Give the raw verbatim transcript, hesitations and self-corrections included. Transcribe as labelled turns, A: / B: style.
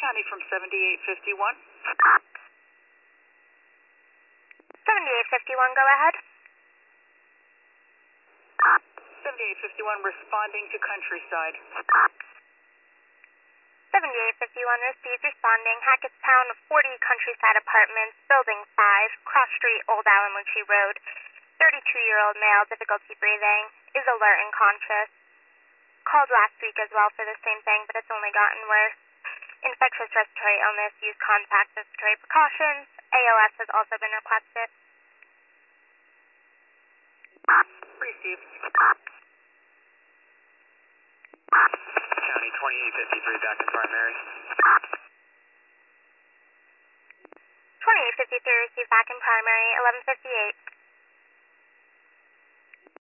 A: County from seventy-eight fifty-one.
B: seventy-eight fifty-one, go ahead.
A: seventy-eight fifty-one responding to Countryside.
B: seventy-eight fifty-one received, responding. Hackettstown, forty Countryside Apartments, Building five, Cross Street, Old Allen Lucci Road. thirty-two-year-old male, difficulty breathing, is alert and conscious. Called last week as well for the same thing, but it's only gotten worse. Infectious respiratory illness, use contact respiratory precautions. A O S has also been requested.
A: Received.
C: County twenty-eight fifty-three back in primary.
B: twenty-eight fifty-three received back in primary, eleven fifty-eight.